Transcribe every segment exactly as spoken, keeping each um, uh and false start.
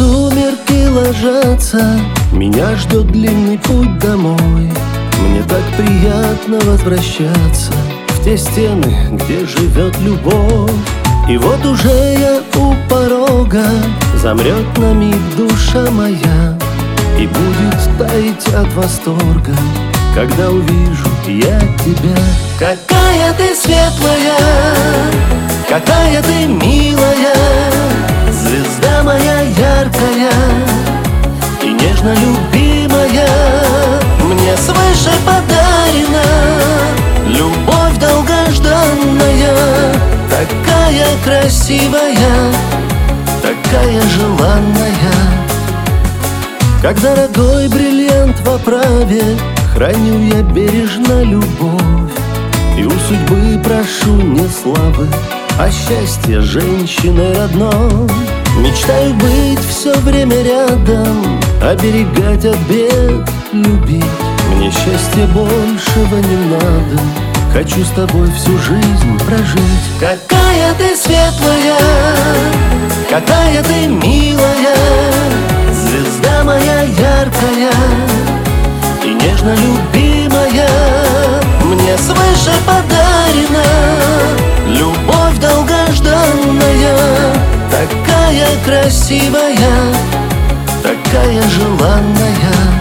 сумерки ложатся, меня ждет длинный путь домой. Мне так приятно возвращаться в те стены, где живет любовь. И вот уже я у порога, замрет на миг душа моя и будет таять от восторга, когда увижу я тебя. Какая ты светлая, какая ты милая, звезда моя яркая и нежно любимая. Мне свыше подарена любовь долгожданная, такая красивая, такая желанная. Как дорогой бриллиант в оправе, храню я бережно любовь. И у судьбы прошу не славы, а счастья женщины родной. Мечтаю быть все время рядом, оберегать от бед, любить. Мне счастья большего не надо, хочу с тобой всю жизнь прожить. Какая ты светлая, какая ты милая, звезда моя яркая и нежно любимая. Мне свыше подарена любовь долгожданная, такая красивая, такая желанная.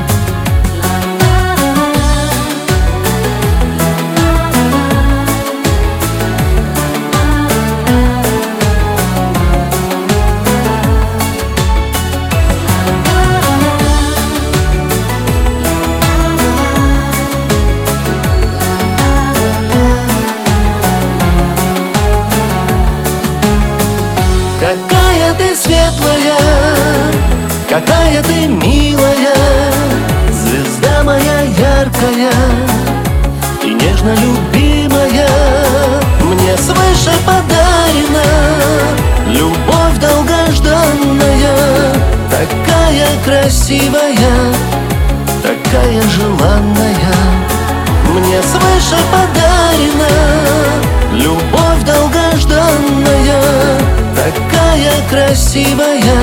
Какая ты светлая, какая ты милая, звезда моя яркая и нежно любимая. Мне свыше подарена любовь долгожданная, такая красивая, такая желанная. Мне свыше подарена любовь долгожданная, такая красивая,